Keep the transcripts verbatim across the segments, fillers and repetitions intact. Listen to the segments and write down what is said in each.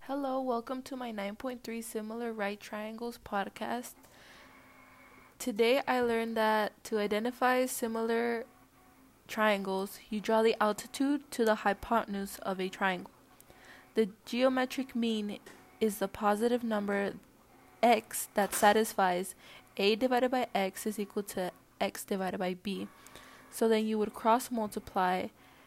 Hello, welcome to my nine point three Similar Right Triangles podcast. Today I learned that to identify similar triangles, you draw the altitude to the hypotenuse of a triangle. The geometric mean is the positive number x that satisfies a divided by x is equal to x divided by b. So then you would cross multiply,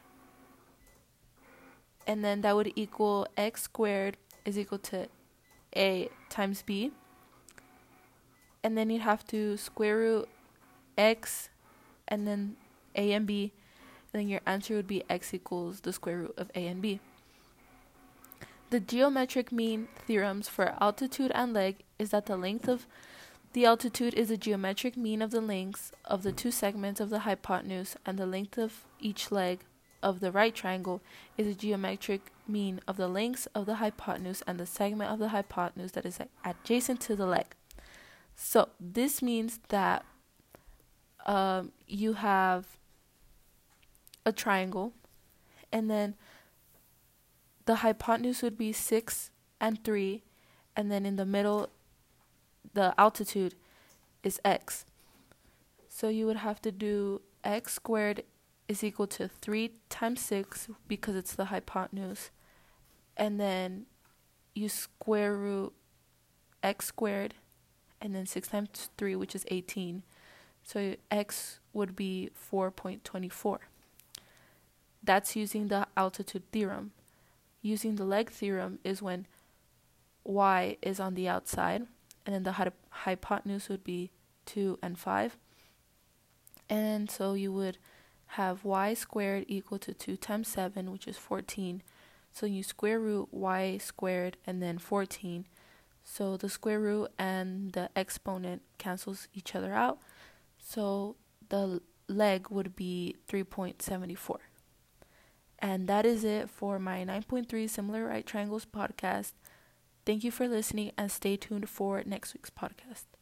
and then that would equal x squared is equal to a times b, and then you'd have to square root x and then a and b, and then your answer would be x equals the square root of a and b. The geometric mean theorems for altitude and leg is that the length of the altitude is the geometric mean of the lengths of the two segments of the hypotenuse, and the length of each leg of the right triangle is a geometric mean of the lengths of the hypotenuse and the segment of the hypotenuse that is adjacent to the leg. So this means that um, you have a triangle, and then the hypotenuse would be six and three, and then in the middle the altitude is x. So you would have to do x squared is equal to three times six because it's the hypotenuse, and then you square root x squared and then six times three, which is eighteen. So x would be four point two four. That's using the altitude theorem. Using the leg theorem is when y is on the outside, and then the hy- hypotenuse would be two and five. And so you would have y squared equal to two times seven, which is fourteen. So you square root y squared and then fourteen. So the square root and the exponent cancels each other out. So the leg would be three point seven four. And that is it for my nine point three Similar Right Triangles podcast. Thank you for listening, and stay tuned for next week's podcast.